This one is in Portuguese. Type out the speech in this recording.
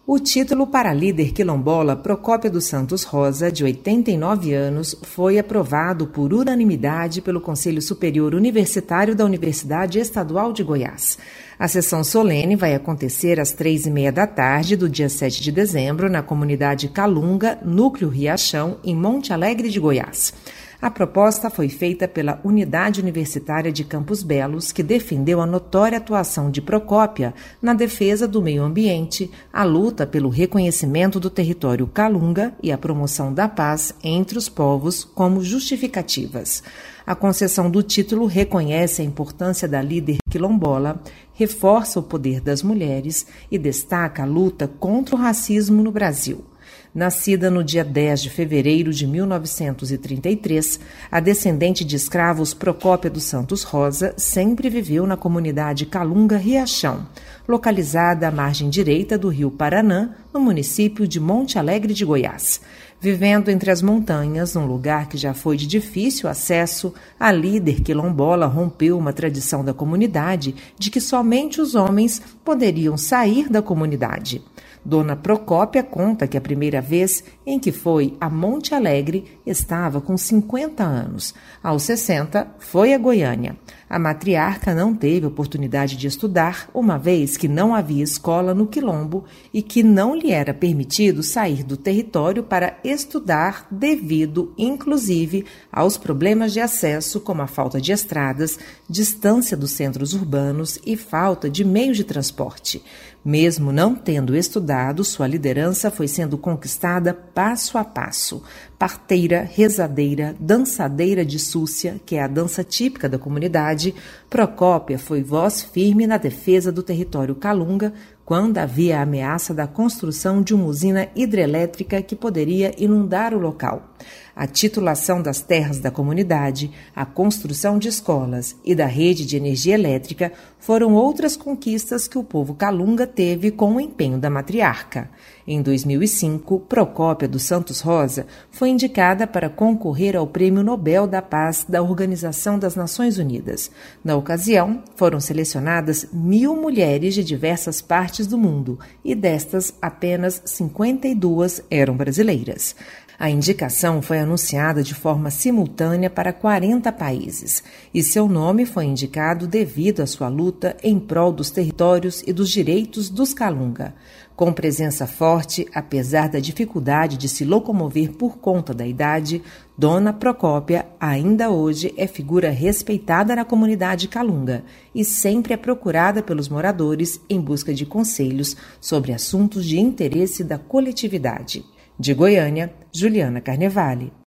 O título para a líder quilombola Procópia dos Santos Rosa, de 89 anos, foi aprovado por unanimidade pelo Conselho Superior Universitário da Universidade Estadual de Goiás. A sessão solene vai acontecer às 3h30 da tarde do dia 7 de dezembro na comunidade Calunga, Núcleo Riachão, em Monte Alegre de Goiás. A proposta foi feita pela Unidade Universitária de Campos Belos, que defendeu a notória atuação de Procópia na defesa do meio ambiente, a luta pelo reconhecimento do território Calunga e a promoção da paz entre os povos como justificativas. A concessão do título reconhece a importância da líder quilombola, reforça o poder das mulheres e destaca a luta contra o racismo no Brasil. Nascida no dia 10 de fevereiro de 1933, a descendente de escravos Procópia dos Santos Rosa sempre viveu na comunidade Calunga Riachão, localizada à margem direita do rio Paranã, no município de Monte Alegre de Goiás. Vivendo entre as montanhas, num lugar que já foi de difícil acesso, a líder quilombola rompeu uma tradição da comunidade de que somente os homens poderiam sair da comunidade. Dona Procópia conta que a primeira vez em que foi a Monte Alegre estava com 50 anos. Aos 60, foi a Goiânia. A matriarca não teve oportunidade de estudar, uma vez que não havia escola no Quilombo e que não lhe era permitido sair do território para estudar devido, inclusive, aos problemas de acesso, como a falta de estradas, distância dos centros urbanos e falta de meios de transporte. Mesmo não tendo estudado, sua liderança foi sendo conquistada passo a passo. Parteira, rezadeira, dançadeira de súcia, que é a dança típica da comunidade, Procópia foi voz firme na defesa do território Calunga quando havia a ameaça da construção de uma usina hidrelétrica que poderia inundar o local. A titulação das terras da comunidade, a construção de escolas e da rede de energia elétrica foram outras conquistas que o povo Calunga teve com o empenho da matriarca. Em 2005, Procópia dos Santos Rosa foi indicada para concorrer ao Prêmio Nobel da Paz da Organização das Nações Unidas. Na ocasião, foram selecionadas 1.000 mulheres de diversas partes do mundo e destas, apenas 52 eram brasileiras. A indicação foi anunciada de forma simultânea para 40 países e seu nome foi indicado devido à sua luta em prol dos territórios e dos direitos dos Calunga. Com presença forte, apesar da dificuldade de se locomover por conta da idade, Dona Procópia ainda hoje é figura respeitada na comunidade Calunga e sempre é procurada pelos moradores em busca de conselhos sobre assuntos de interesse da coletividade. De Goiânia, Juliana Carnevale.